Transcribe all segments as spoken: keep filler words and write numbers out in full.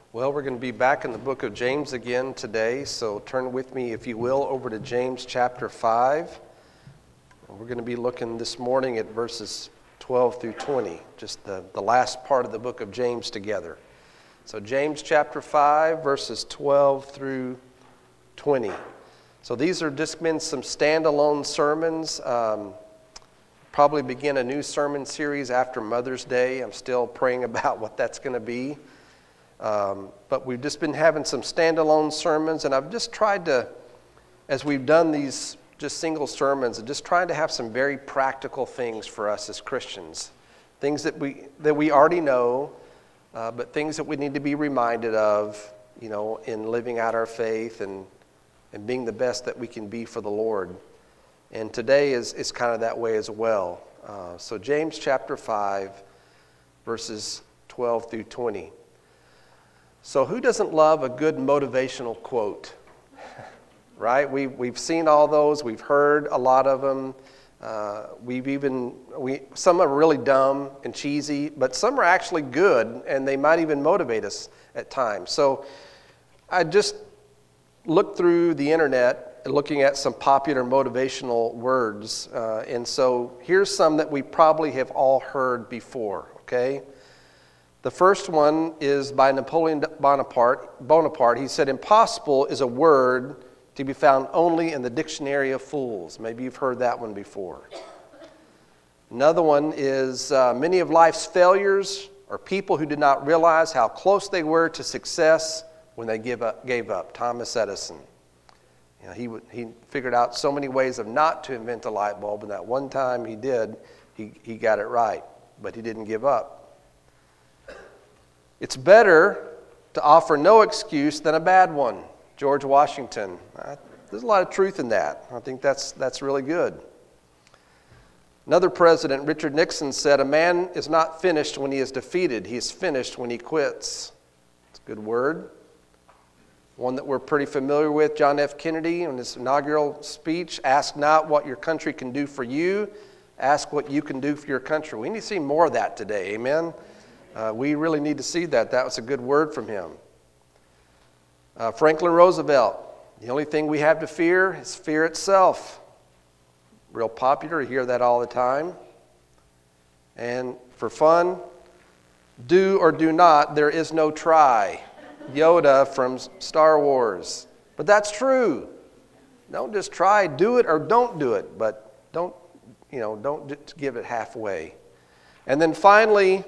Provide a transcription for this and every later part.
Well, we're going to be back in the book of James again today, so turn with me, if you will, over to James chapter five. We're going to be looking this morning at verses twelve through twenty, just the, the last part of the book of James together. So James chapter five, verses twelve through twenty. So these are just been some standalone sermons. Um, probably begin a new sermon series after Mother's Day. I'm still praying about what that's going to be. Um, but we've just been having some standalone sermons, and I've just tried to, as we've done these just single sermons, just trying to have some very practical things for us as Christians. Things that we that we already know, uh, but things that we need to be reminded of, you know, in living out our faith and, and being the best that we can be for the Lord. And today is, is kind of that way as well. Uh, so James chapter five, verses twelve through twenty. So who doesn't love a good motivational quote, right? We, we've seen all those. We've heard a lot of them. Uh, we've even, we some are really dumb and cheesy, but some are actually good, and they might even motivate us at times. So I just looked through the internet looking at some popular motivational words, uh, and so here's some that we probably have all heard before, okay? The first one is by Napoleon Bonaparte. Bonaparte. He said, "Impossible is a word to be found only in the dictionary of fools." Maybe you've heard that one before. Another one is, uh, "Many of life's failures are people who did not realize how close they were to success when they give up, gave up." Thomas Edison. You know, he, he figured out so many ways of not to invent a light bulb, and that one time he did, he, he got it right, but he didn't give up. "It's better to offer no excuse than a bad one." George Washington. Uh, there's a lot of truth in that. I think that's that's really good. Another president, Richard Nixon, said, "A man is not finished when he is defeated. He is finished when he quits." It's a good word. One that we're pretty familiar with, John F. Kennedy, in his inaugural speech, "Ask not what your country can do for you. Ask what you can do for your country." We need to see more of that today. Amen. Uh, we really need to see that. That was a good word from him. Uh, Franklin Roosevelt, "The only thing we have to fear is fear itself." Real popular. You hear that all the time. And for fun, "Do or do not, there is no try." Yoda from Star Wars. But that's true. Don't just try. Do it or don't do it. But don't, you know, don't just give it halfway. And then finally,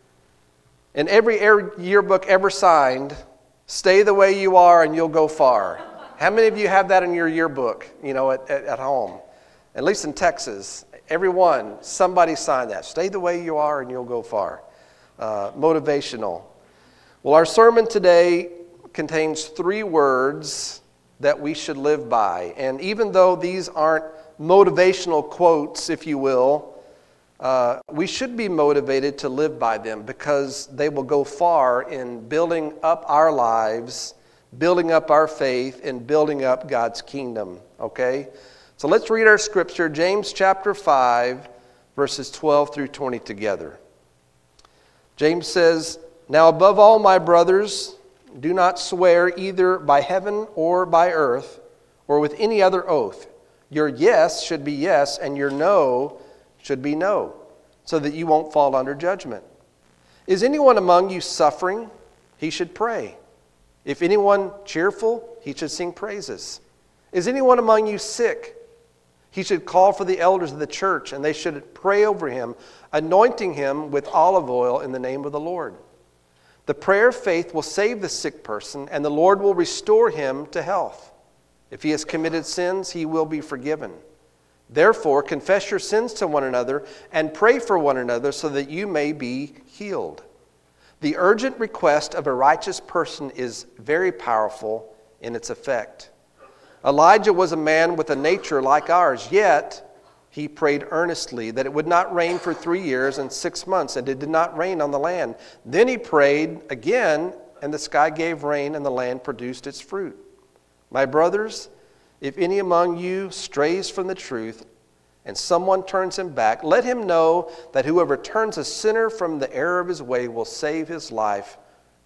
in every yearbook ever signed, "Stay the way you are and you'll go far." How many of you have that in your yearbook, you know, at, at, at home? At least in Texas, everyone, somebody signed that. "Stay the way you are and you'll go far." Uh, motivational. Well, our sermon today contains three words that we should live by. And even though these aren't motivational quotes, if you will, Uh, we should be motivated to live by them because they will go far in building up our lives, building up our faith, and building up God's kingdom, okay? So let's read our scripture, James chapter five, verses twelve through twenty together. James says, "Now above all, my brothers, do not swear either by heaven or by earth or with any other oath. Your yes should be yes, and your no should be no, so that you won't fall under judgment. Is anyone among you suffering? He should pray. If anyone cheerful, he should sing praises. Is anyone among you sick? He should call for the elders of the church, and they should pray over him, anointing him with olive oil in the name of the Lord. The prayer of faith will save the sick person, and the Lord will restore him to health. If he has committed sins, he will be forgiven. Therefore, confess your sins to one another and pray for one another so that you may be healed. The urgent request of a righteous person is very powerful in its effect. Elijah was a man with a nature like ours, yet he prayed earnestly that it would not rain for three years and six months, and it did not rain on the land. Then he prayed again, and the sky gave rain, and the land produced its fruit. My brothers, if any among you strays from the truth, and someone turns him back, let him know that whoever turns a sinner from the error of his way will save his life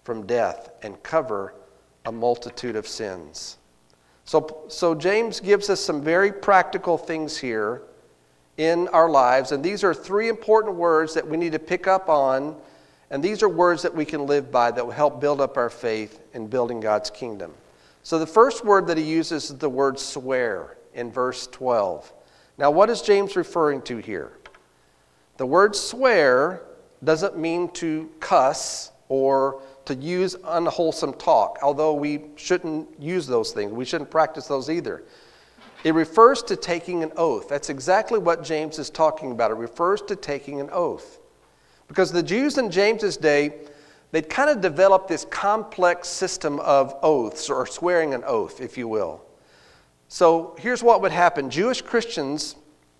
from death and cover a multitude of sins. So, so James gives us some very practical things here in our lives, and these are three important words that we need to pick up on, and these are words that we can live by that will help build up our faith in building God's kingdom. So the first word that he uses is the word swear in verse twelve. Now, what is James referring to here? The word swear doesn't mean to cuss or to use unwholesome talk, although we shouldn't use those things. We shouldn't practice those either. It refers to taking an oath. That's exactly what James is talking about. It refers to taking an oath. Because the Jews in James's day, they'd kind of developed this complex system of oaths, or swearing an oath, if you will. So here's what would happen. Jewish Christians,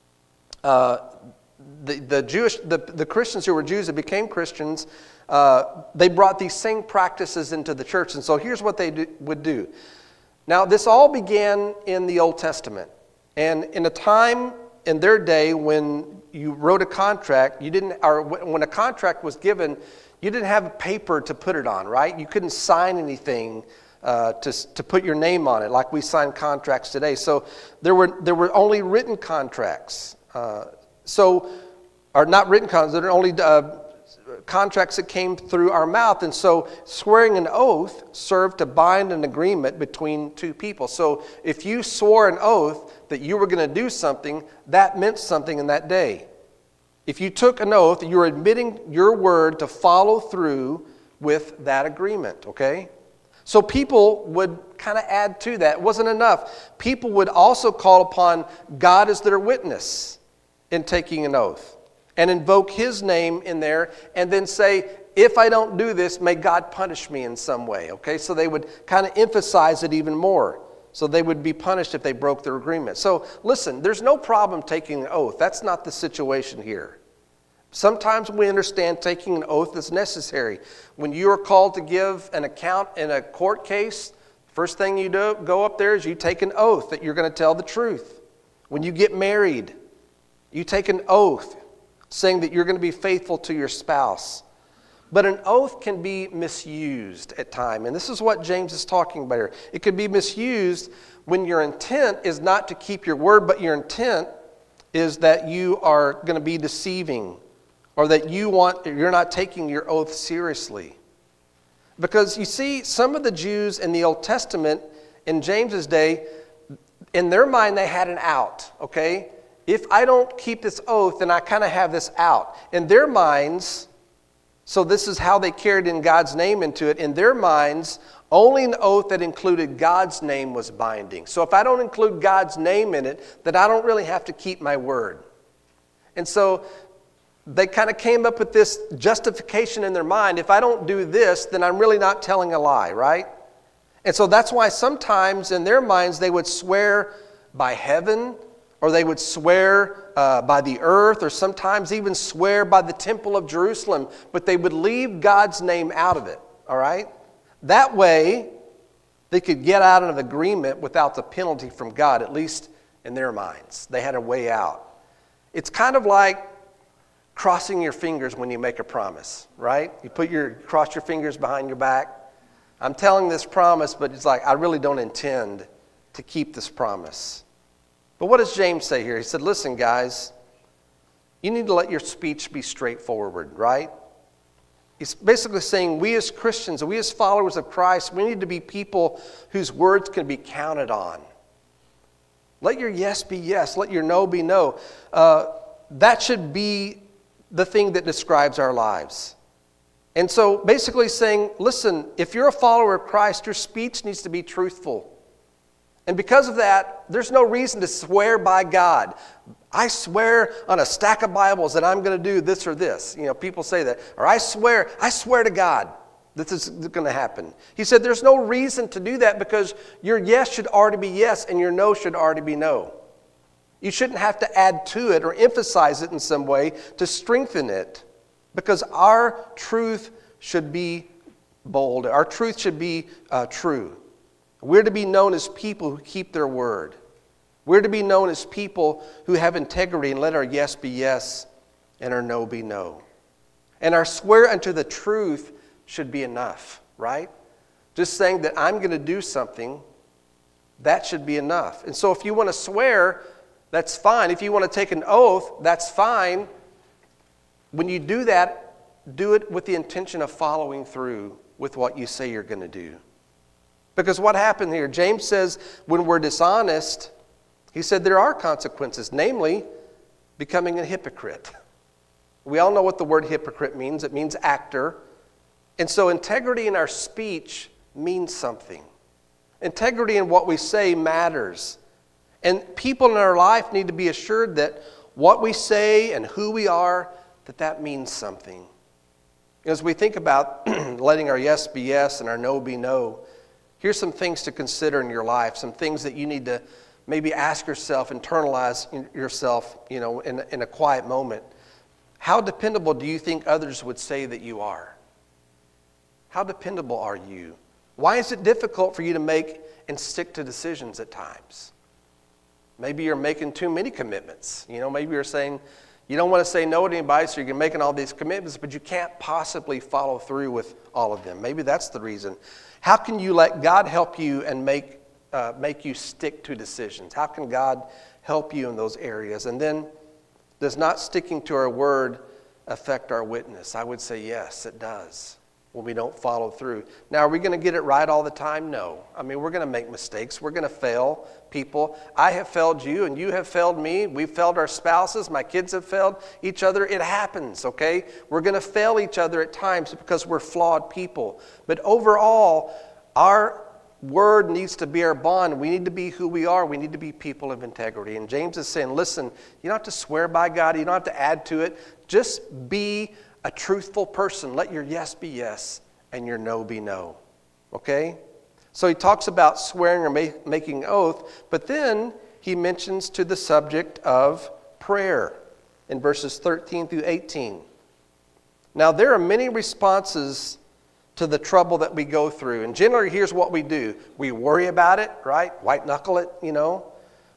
uh, the, the Jewish, the, the Christians who were Jews that became Christians, uh, they brought these same practices into the church. And so here's what they do, would do. Now, this all began in the Old Testament. And in a time in their day when you wrote a contract, you didn't, or when a contract was given, you didn't have paper to put it on, right? You couldn't sign anything uh, to, to put your name on it like we sign contracts today. So there were, there were only written contracts. Uh, so, or not written contracts, there were only uh, contracts that came through our mouth. And so swearing an oath served to bind an agreement between two people. So if you swore an oath that you were going to do something, that meant something in that day. If you took an oath, you were admitting your word to follow through with that agreement, okay? So people would kind of add to that. It wasn't enough. People would also call upon God as their witness in taking an oath and invoke his name in there and then say, if I don't do this, may God punish me in some way, okay? So they would kind of emphasize it even more. So they would be punished if they broke their agreement. So listen, there's no problem taking an oath. That's not the situation here. Sometimes we understand taking an oath is necessary. When you are called to give an account in a court case, first thing you do, go up there is you take an oath that you're going to tell the truth. When you get married, you take an oath saying that you're going to be faithful to your spouse. But an oath can be misused at times, and this is what James is talking about here. It could be misused when your intent is not to keep your word, but your intent is that you are going to be deceiving, or that you want you're not taking your oath seriously. Because you see, some of the Jews in the Old Testament in James's day, in their mind they had an out, okay? If I don't keep this oath, then I kind of have this out. In their minds, so this is how they carried in God's name into it. In their minds, only an oath that included God's name was binding. So if I don't include God's name in it, then I don't really have to keep my word. And so they kind of came up with this justification in their mind. If I don't do this, then I'm really not telling a lie, right? And so that's why sometimes in their minds they would swear by heaven, or they would swear uh, by the earth, or sometimes even swear by the temple of Jerusalem, but they would leave God's name out of it, all right? That way, they could get out of an agreement without the penalty from God, at least in their minds. They had a way out. It's kind of like crossing your fingers when you make a promise, right? You put your cross your fingers behind your back. I'm telling this promise, but it's like I really don't intend to keep this promise. But what does James say here? He said, listen, guys, you need to let your speech be straightforward, right? He's basically saying we as Christians, we as followers of Christ, we need to be people whose words can be counted on. Let your yes be yes. Let your no be no. Uh, that should be the thing that describes our lives. And so basically saying, listen, if you're a follower of Christ, your speech needs to be truthful. And because of that, there's no reason to swear by God. I swear on a stack of Bibles that I'm going to do this or this. You know, people say that. Or I swear, I swear to God this is going to happen. He said there's no reason to do that because your yes should already be yes and your no should already be no. You shouldn't have to add to it or emphasize it in some way to strengthen it, because our truth should be bold. Our truth should be uh, true. We're to be known as people who keep their word. We're to be known as people who have integrity and let our yes be yes and our no be no. And our swear unto the truth should be enough. right? Just saying that I'm going to do something, that should be enough. And so if you want to swear, that's fine. If you want to take an oath, that's fine. When you do that, do it with the intention of following through with what you say you're going to do. Because what happened here? James says when we're dishonest, he said there are consequences, namely becoming a hypocrite. We all know what the word hypocrite means. It means actor. And so integrity in our speech means something. Integrity in what we say matters. And people in our life need to be assured that what we say and who we are, that that means something. As we think about letting our yes be yes and our no be no, here's some things to consider in your life, some things that you need to maybe ask yourself, internalize yourself, you know, in, in a quiet moment. How dependable do you think others would say that you are? How dependable are you? Why is it difficult for you to make and stick to decisions at times? Maybe you're making too many commitments. You know, maybe you're saying you don't want to say no to anybody, so you're making all these commitments, but you can't possibly follow through with all of them. Maybe that's the reason. How can you let God help you and make uh, make you stick to decisions? How can God help you in those areas? And then, does not sticking to our word affect our witness? I would say yes, it does, when we don't follow through. Now, are we going to get it right all the time? No. I mean, we're going to make mistakes. We're going to fail people. I have failed you, and you have failed me. We've failed our spouses. My kids have failed each other. It happens, okay? We're going to fail each other at times because we're flawed people. But overall, our word needs to be our bond. We need to be who we are. We need to be people of integrity. And James is saying, listen, you don't have to swear by God. You don't have to add to it. Just be a truthful person. Let your yes be yes and your no be no. Okay? So he talks about swearing or ma- making oath, but then he mentions to the subject of prayer in verses thirteen through eighteen. Now there are many responses to the trouble that we go through. And generally, here's what we do. We worry about it, right? White knuckle it, you know.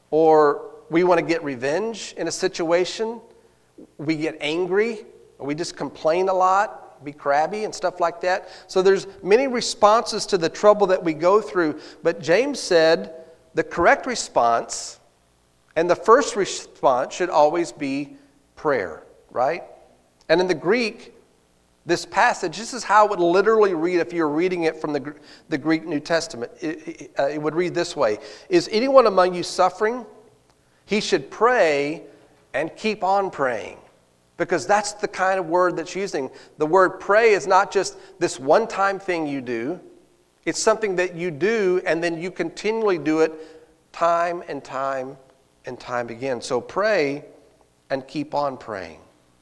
Or we want to get revenge in a situation. We get angry. We just complain a lot, be crabby and stuff like that. So there's many responses to the trouble that we go through. But James said the correct response and the first response should always be prayer, right? And in the Greek, this passage, this is how it would literally read if you were reading it from the, the Greek New Testament. It, it, uh, it would read this way. Is anyone among you suffering? He should pray and keep on praying. Because that's the kind of word that's using. The word pray is not just this one-time thing you do. It's something that you do and then you continually do it time and time and time again. So pray and keep on praying.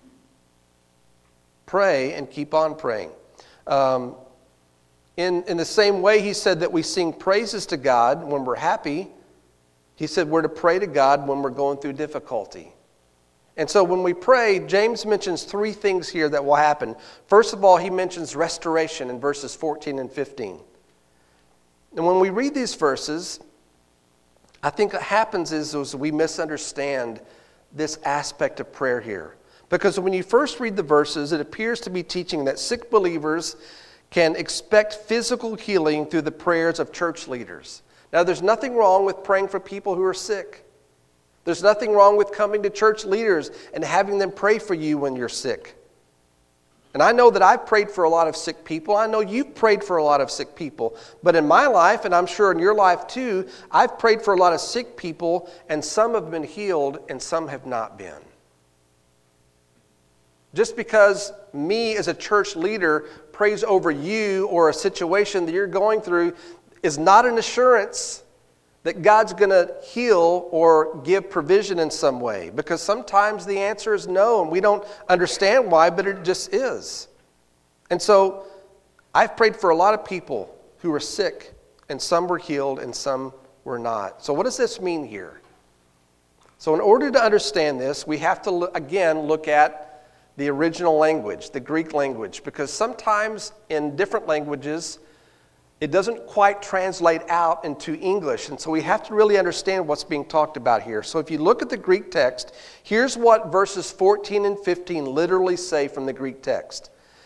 Pray and keep on praying. Um, in, in the same way he said that we sing praises to God when we're happy, he said we're to pray to God when we're going through difficulty. And so when we pray, James mentions three things here that will happen. First of all, he mentions restoration in verses fourteen and fifteen. And when we read these verses, I think what happens is, is we misunderstand this aspect of prayer here. Because when you first read the verses, it appears to be teaching that sick believers can expect physical healing through the prayers of church leaders. Now, there's nothing wrong with praying for people who are sick. There's nothing wrong with coming to church leaders and having them pray for you when you're sick. And I know that I've prayed for a lot of sick people. I know you've prayed for a lot of sick people. But in my life, and I'm sure in your life too, I've prayed for a lot of sick people, and some have been healed and some have not been. Just because me as a church leader prays over you or a situation that you're going through is not an assurance that God's going to heal or give provision in some way. Because sometimes the answer is no, and we don't understand why, but it just is. And so I've prayed for a lot of people who were sick, and some were healed and some were not. So what does this mean here? So in order to understand this, we have to, again, look at the original language, the Greek language, because sometimes in different languages, it doesn't quite translate out into English, and so we have to really understand what's being talked about here. So if you look at the Greek text, here's what verses fourteen and fifteen literally say from the Greek text.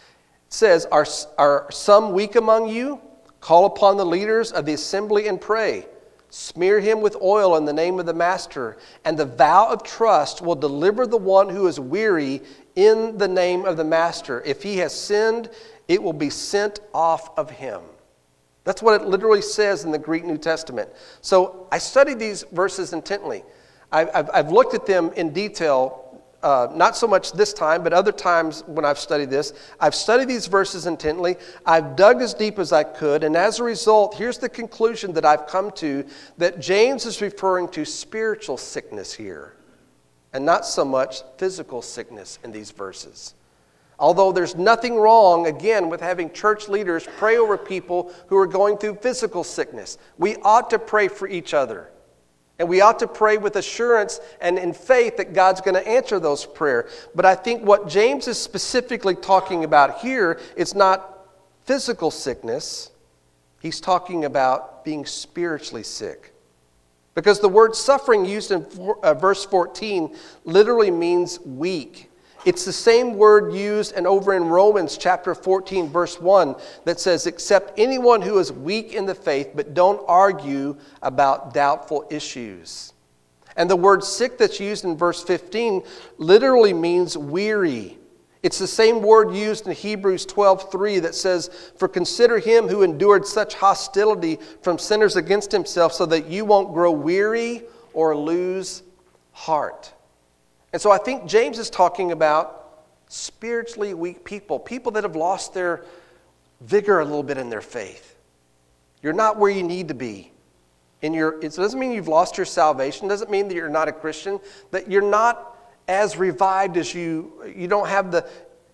says, are, are some weak among you? Call upon the leaders of the assembly and pray. Smear him with oil in the name of the master, and the vow of trust will deliver the one who is weary in the name of the master. If he has sinned, it will be sent off of him. That's what it literally says in the Greek New Testament. So I studied these verses intently. I've, I've, I've looked at them in detail. Uh, not so much this time, but other times when I've studied this. I've studied these verses intently. I've dug as deep as I could. And as a result, here's the conclusion that I've come to, that James is referring to spiritual sickness here, and not so much physical sickness in these verses. Although there's nothing wrong, again, with having church leaders pray over people who are going through physical sickness. We ought to pray for each other. And we ought to pray with assurance and in faith that God's going to answer those prayers. But I think what James is specifically talking about here is not physical sickness. He's talking about being spiritually sick. Because the word suffering used in verse fourteen literally means weak. It's the same word used and over in Romans chapter fourteen, verse one, that says, "Except anyone who is weak in the faith, but don't argue about doubtful issues." And the word sick that's used in verse fifteen literally means weary. It's the same word used in Hebrews twelve three that says, "For consider him who endured such hostility from sinners against himself, so that you won't grow weary or lose heart." And so I think James is talking about spiritually weak people, people that have lost their vigor a little bit in their faith. You're not where you need to be. In your, it doesn't mean you've lost your salvation. It doesn't mean that you're not a Christian, that you're not as revived as you, you don't have the,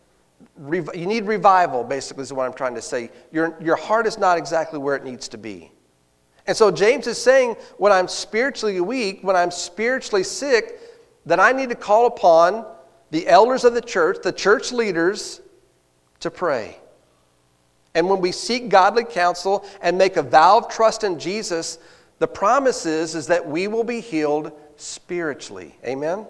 you need revival, basically is what I'm trying to say. Your, your heart is not exactly where it needs to be. And so James is saying, when I'm spiritually weak, when I'm spiritually sick, that I need to call upon the elders of the church, the church leaders, to pray. And when we seek godly counsel and make a vow of trust in Jesus, the promise is, is that we will be healed spiritually. Amen?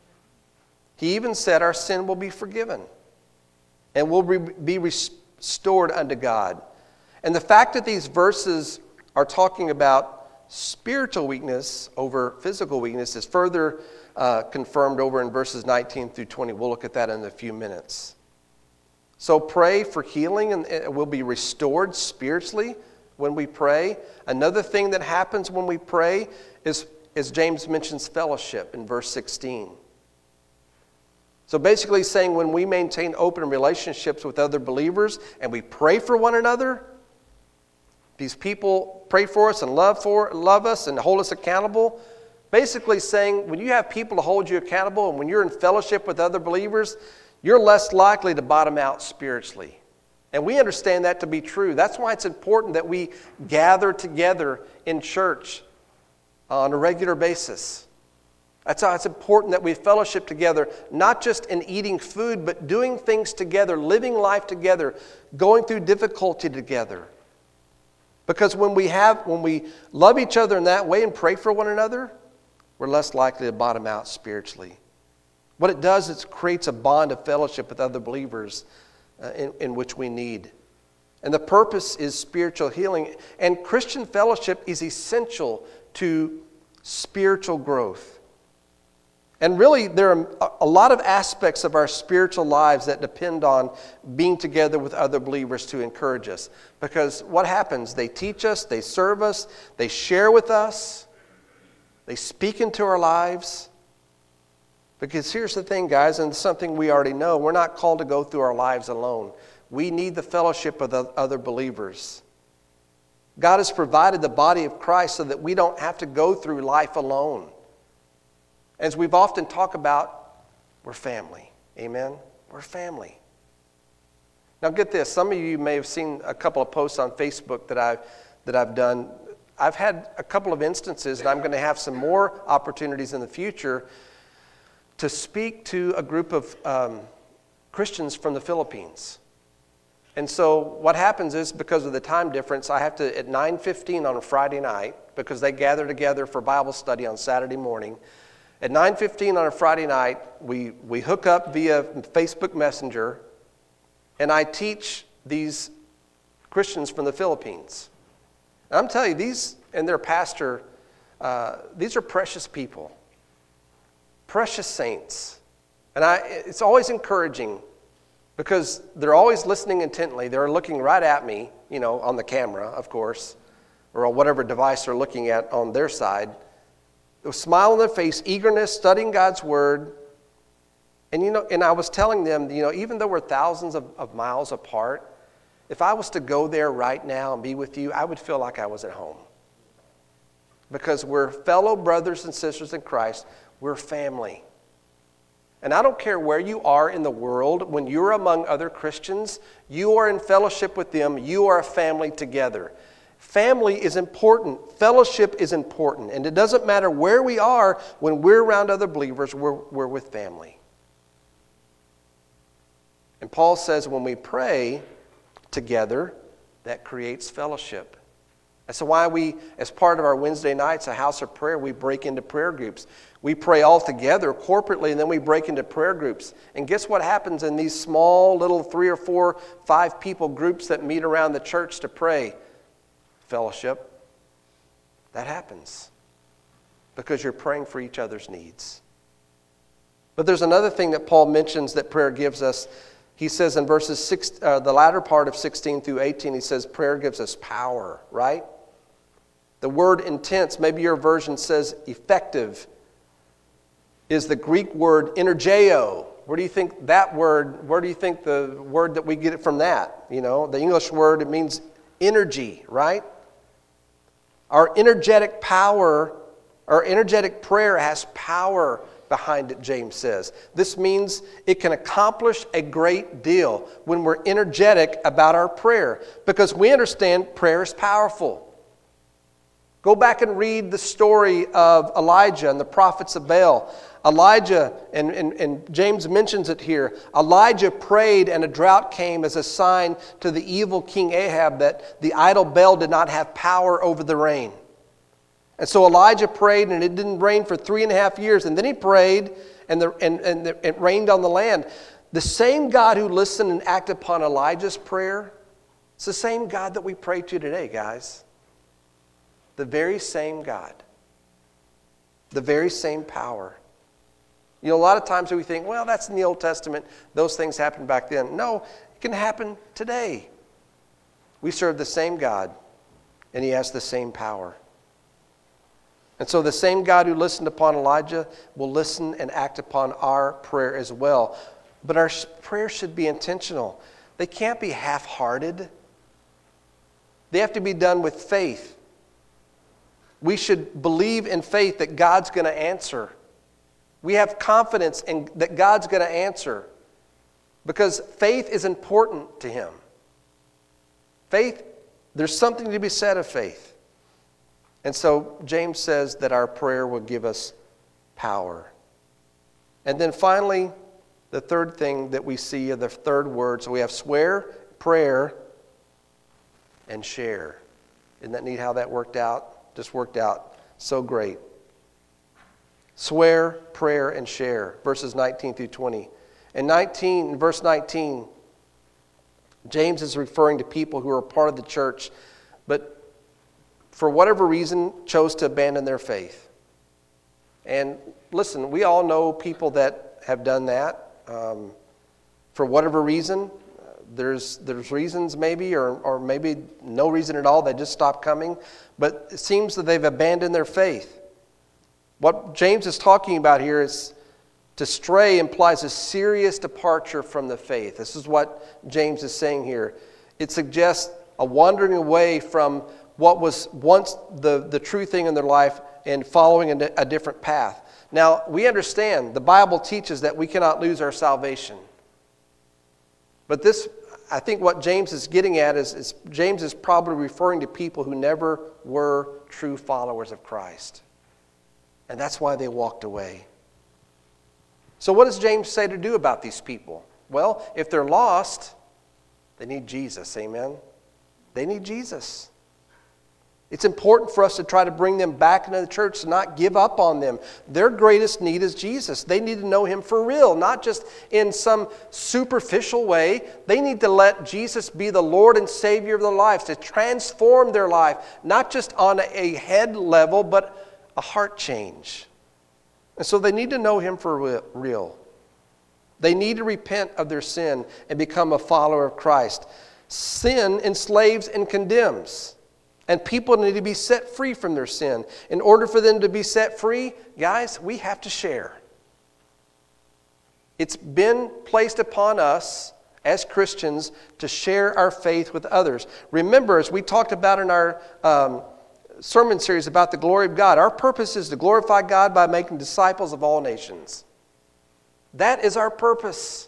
He even said our sin will be forgiven and will be restored unto God. And the fact that these verses are talking about spiritual weakness over physical weakness is further uh, confirmed over in verses nineteen through twenty. We'll look at that in a few minutes. So pray for healing, and it will be restored spiritually when we pray. Another thing that happens when we pray is, as James mentions, fellowship in verse sixteen. So basically saying when we maintain open relationships with other believers and we pray for one another, these people pray for us and love for love us and hold us accountable. Basically saying when you have people to hold you accountable and when you're in fellowship with other believers, you're less likely to bottom out spiritually. And we understand that to be true. That's why it's important that we gather together in church on a regular basis. That's how it's important that we fellowship together, not just in eating food, but doing things together, living life together, going through difficulty together. Because when we have, when we love each other in that way and pray for one another, we're less likely to bottom out spiritually. What it does is it creates a bond of fellowship with other believers uh, in, in which we need. And the purpose is spiritual healing. And Christian fellowship is essential to spiritual growth. And really, there are a lot of aspects of our spiritual lives that depend on being together with other believers to encourage us. Because what happens? They teach us, they serve us, they share with us, they speak into our lives. Because here's the thing, guys, and it's something we already know. We're not called to go through our lives alone. We need the fellowship of the other believers. God has provided the body of Christ so that we don't have to go through life alone. As we've often talked about, we're family. Amen? We're family. Now get this. Some of you may have seen a couple of posts on Facebook that I've, that I've done. I've had a couple of instances, and I'm going to have some more opportunities in the future to speak to a group of um, Christians from the Philippines. And so what happens is, because of the time difference, I have to, at nine fifteen on a Friday night, because they gather together for Bible study on Saturday morning, at nine fifteen on a Friday night, we, we hook up via Facebook Messenger, and I teach these Christians from the Philippines. And I'm telling you, these and their pastor, uh, these are precious people, precious saints. And I, it's always encouraging because they're always listening intently. They're looking right at me, you know, on the camera, of course, or on whatever device they're looking at on their side. A smile on their face, eagerness, studying God's Word. And, you know, and I was telling them, you know, even though we're thousands of, of miles apart, if I was to go there right now and be with you, I would feel like I was at home. Because we're fellow brothers and sisters in Christ. We're family. And I don't care where you are in the world, when you're among other Christians, you are in fellowship with them, you are a family together. Family is important. Fellowship is important. And it doesn't matter where we are, when we're around other believers, we're, we're with family. And Paul says when we pray together, that creates fellowship. That's why we, as part of our Wednesday nights, a house of prayer, we break into prayer groups. We pray all together corporately, and then we break into prayer groups. And guess what happens in these small little three or four, five people groups that meet around the church to pray? Fellowship. That happens because you're praying for each other's needs. But there's another thing that Paul mentions that prayer gives us. He says in verses six, uh, the latter part of sixteen through eighteen, he says prayer gives us power, right? The word intense, maybe your version says effective, is the Greek word energeo. Where do you think that word, where do you think the word that we get it from that? You know, the English word, it means energy, right? Our energetic power, our energetic prayer has power behind it, James says. This means it can accomplish a great deal when we're energetic about our prayer because we understand prayer is powerful. Go back and read the story of Elijah and the prophets of Baal. Elijah, and, and, and James mentions it here, Elijah prayed and a drought came as a sign to the evil King Ahab that the idol Baal did not have power over the rain. And so Elijah prayed and it didn't rain for three and a half years. And then he prayed and, the, and, and the, it rained on the land. The same God who listened and acted upon Elijah's prayer, it's the same God that we pray to today, guys. The very same God. The very same power. You know, a lot of times we think, well, that's in the Old Testament. Those things happened back then. No, it can happen today. We serve the same God, and He has the same power. And so the same God who listened upon Elijah will listen and act upon our prayer as well. But our prayers should be intentional. They can't be half-hearted. They have to be done with faith. We should believe in faith that God's going to answer. We have confidence in that God's going to answer because faith is important to Him. Faith, there's something to be said of faith. And so James says that our prayer will give us power. And then finally, the third thing that we see, the third word, so we have swear, prayer, and share. Isn't that neat how that worked out? Just worked out so great. Swear, prayer, and share. Verses nineteen through twenty. In nineteen, in verse nineteen, James is referring to people who are part of the church, but for whatever reason chose to abandon their faith. And listen, we all know people that have done that. Um, for whatever reason, there's there's reasons maybe, or or maybe no reason at all. They just stopped coming. But it seems that they've abandoned their faith. What James is talking about here is to stray implies a serious departure from the faith. This is what James is saying here. It suggests a wandering away from what was once the, the true thing in their life and following a, a different path. Now, we understand the Bible teaches that we cannot lose our salvation. But this, I think what James is getting at is, is James is probably referring to people who never were true followers of Christ. And that's why they walked away. So what does James say to do about these people? Well, if they're lost, they need Jesus, amen? They need Jesus. It's important for us to try to bring them back into the church, to not give up on them. Their greatest need is Jesus. They need to know him for real, not just in some superficial way. They need to let Jesus be the Lord and Savior of their lives, to transform their life, not just on a head level, but a heart change. And so they need to know him for real. They need to repent of their sin and become a follower of Christ. Sin enslaves and condemns. And people need to be set free from their sin. In order for them to be set free, guys, we have to share. It's been placed upon us as Christians to share our faith with others. Remember, as we talked about in our um, sermon series about the glory of God, our purpose is to glorify God by making disciples of all nations. That is our purpose.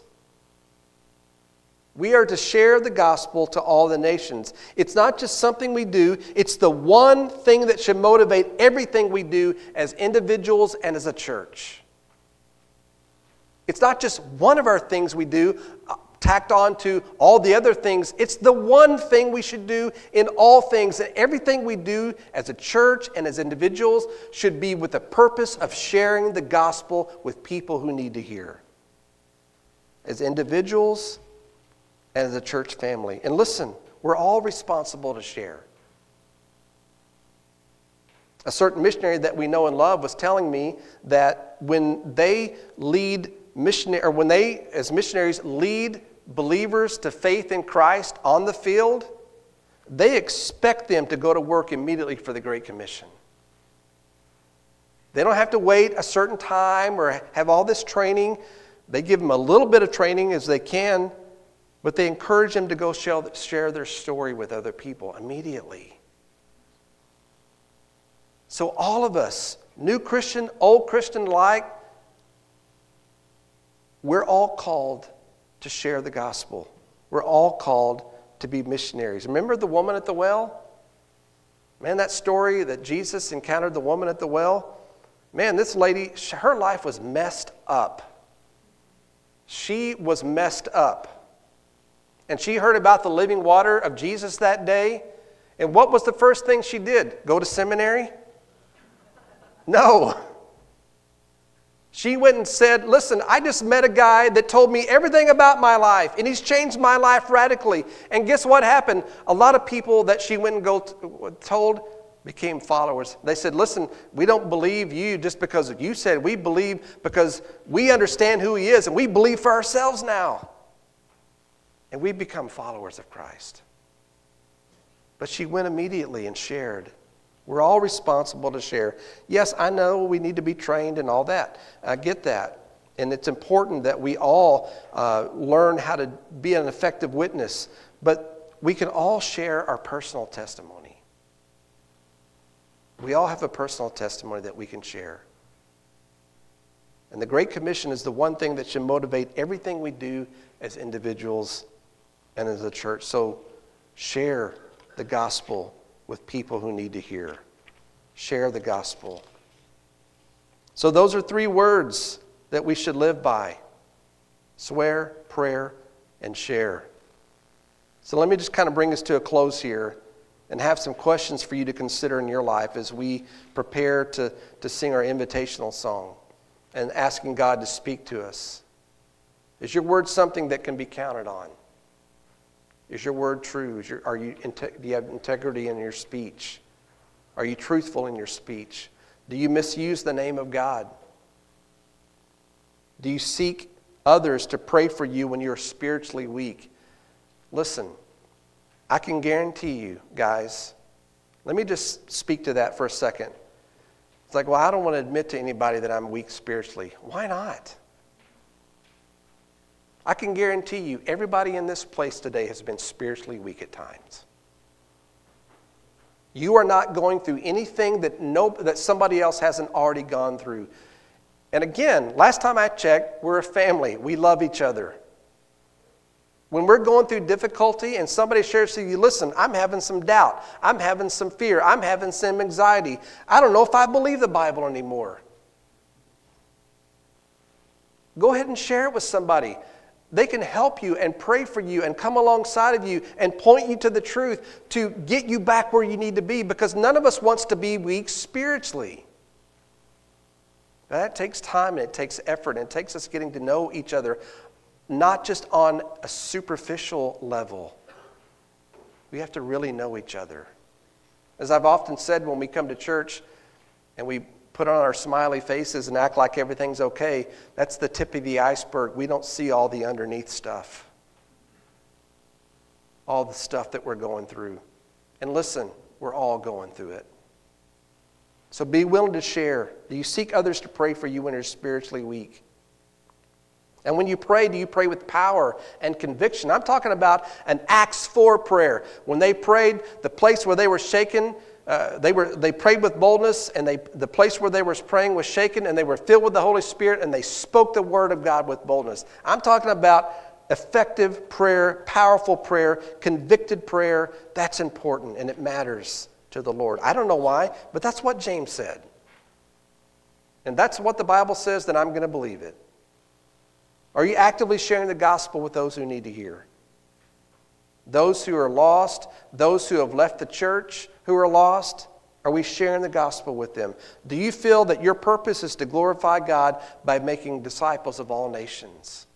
We are to share the gospel to all the nations. It's not just something we do. It's the one thing that should motivate everything we do as individuals and as a church. It's not just one of our things we do tacked on to all the other things. It's the one thing we should do in all things. And everything we do as a church and as individuals should be with the purpose of sharing the gospel with people who need to hear. As individuals, as a church family. And listen, we're all responsible to share. A certain missionary that we know and love was telling me that when they lead missionary, or when they, as missionaries, lead believers to faith in Christ on the field, they expect them to go to work immediately for the Great Commission. They don't have to wait a certain time or have all this training. They give them a little bit of training as they can, but they encourage them to go share their story with other people immediately. So all of us, new Christian, old Christian alike, we're all called to share the gospel. We're all called to be missionaries. Remember the woman at the well? Man, that story that Jesus encountered the woman at the well? Man, this lady, her life was messed up. She was messed up. And she heard about the living water of Jesus that day. And what was the first thing she did? Go to seminary? No. She went and said, listen, I just met a guy that told me everything about my life, and he's changed my life radically. And guess what happened? A lot of people that she went and go t- told became followers. They said, listen, we don't believe you just because you said. We believe because we understand who he is, and we believe for ourselves now. And we become followers of Christ. But she went immediately and shared. We're all responsible to share. Yes, I know we need to be trained and all that. I get that. And it's important that we all uh, learn how to be an effective witness. But we can all share our personal testimony. We all have a personal testimony that we can share. And the Great Commission is the one thing that should motivate everything we do as individuals and as a church. So share the gospel with people who need to hear. Share the gospel. So those are three words that we should live by. Swear, prayer, and share. So let me just kind of bring us to a close here and have some questions for you to consider in your life as we prepare to, to sing our invitational song and asking God to speak to us. Is your word something that can be counted on? Is your word true? Is your, are you, do you have integrity in your speech? Are you truthful in your speech? Do you misuse the name of God? Do you seek others to pray for you when you're spiritually weak? Listen, I can guarantee you, guys, let me just speak to that for a second. It's like, well, I don't want to admit to anybody that I'm weak spiritually. Why not? I can guarantee you, everybody in this place today has been spiritually weak at times. You are not going through anything that no, that somebody else hasn't already gone through. And again, last time I checked, we're a family. We love each other. When we're going through difficulty and somebody shares with you, listen, I'm having some doubt. I'm having some fear. I'm having some anxiety. I don't know if I believe the Bible anymore. Go ahead and share it with somebody. They can help you and pray for you and come alongside of you and point you to the truth to get you back where you need to be, because none of us wants to be weak spiritually. That takes time and it takes effort and it takes us getting to know each other, not just on a superficial level. We have to really know each other. As I've often said, when we come to church and we put on our smiley faces and act like everything's okay, that's the tip of the iceberg. We don't see all the underneath stuff. All the stuff that we're going through. And listen, we're all going through it. So be willing to share. Do you seek others to pray for you when you're spiritually weak? And when you pray, do you pray with power and conviction? I'm talking about an Acts four prayer. When they prayed, the place where they were shaken, Uh, they were they prayed with boldness, and they the place where they were praying was shaken, and they were filled with the Holy Spirit, and they spoke the word of God with boldness. I'm talking about effective prayer, powerful prayer, convicted prayer. That's important, and it matters to the Lord. I don't know why, but that's what James said. And that's what the Bible says, then I'm going to believe it. Are you actively sharing the gospel with those who need to hear? Those who are lost, those who have left the church, who are lost, are we sharing the gospel with them? Do you feel that your purpose is to glorify God by making disciples of all nations?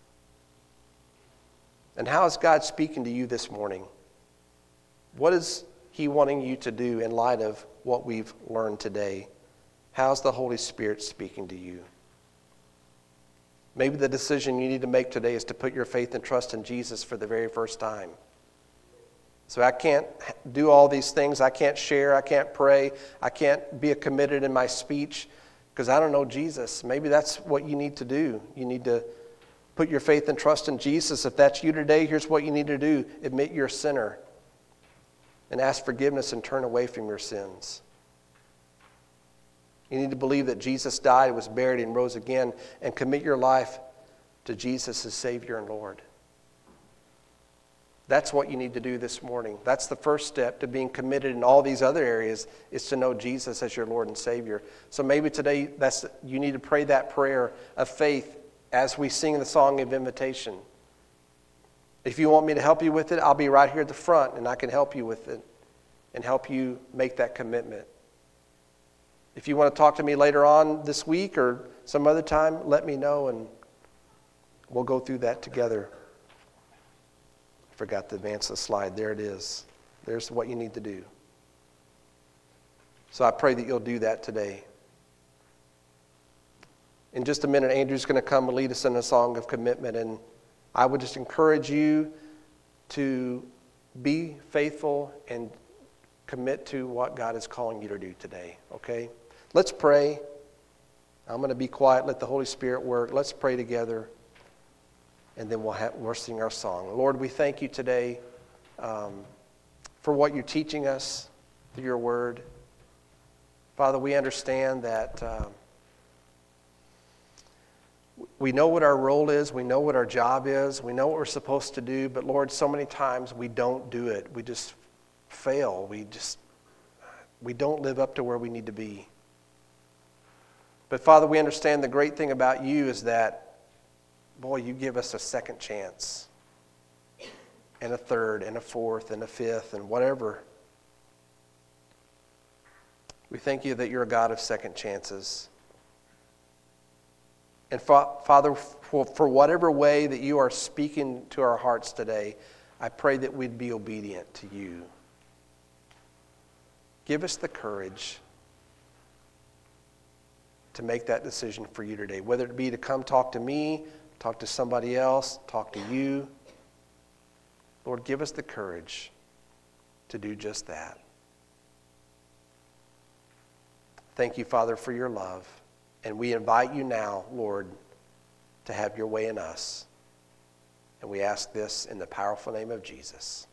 And how is God speaking to you this morning? What is He wanting you to do in light of what we've learned today? How's the Holy Spirit speaking to you? Maybe the decision you need to make today is to put your faith and trust in Jesus for the very first time. So I can't do all these things. I can't share. I can't pray. I can't be committed in my speech because I don't know Jesus. Maybe that's what you need to do. You need to put your faith and trust in Jesus. If that's you today, here's what you need to do. Admit you're a sinner and ask forgiveness and turn away from your sins. You need to believe that Jesus died, was buried, and rose again, and commit your life to Jesus as Savior and Lord. That's what you need to do this morning. That's the first step to being committed in all these other areas, is to know Jesus as your Lord and Savior. So maybe today that's you need to pray that prayer of faith as we sing the song of invitation. If you want me to help you with it, I'll be right here at the front and I can help you with it and help you make that commitment. If you want to talk to me later on this week or some other time, let me know and we'll go through that together. Forgot to advance the slide. There it is. There's what you need to do. So I pray that you'll do that today. In just a minute, Andrew's going to come and lead us in a song of commitment. And I would just encourage you to be faithful and commit to what God is calling you to do today. Okay? Let's pray. I'm going to be quiet. Let the Holy Spirit work. Let's pray together. And then we'll, have, we'll sing our song. Lord, we thank you today um, for what you're teaching us through your word. Father, we understand that um, we know what our role is. We know what our job is. We know what we're supposed to do. But Lord, so many times we don't do it. We just fail. We just, we don't live up to where we need to be. But Father, we understand the great thing about you is that boy, you give us a second chance, and a third, and a fourth, and a fifth, and whatever. We thank you that you're a God of second chances. And Father, for, for whatever way that you are speaking to our hearts today, I pray that we'd be obedient to you. Give us the courage to make that decision for you today, whether it be to come talk to me, talk to somebody else, talk to you. Lord, give us the courage to do just that. Thank you, Father, for your love. And we invite you now, Lord, to have your way in us. And we ask this in the powerful name of Jesus.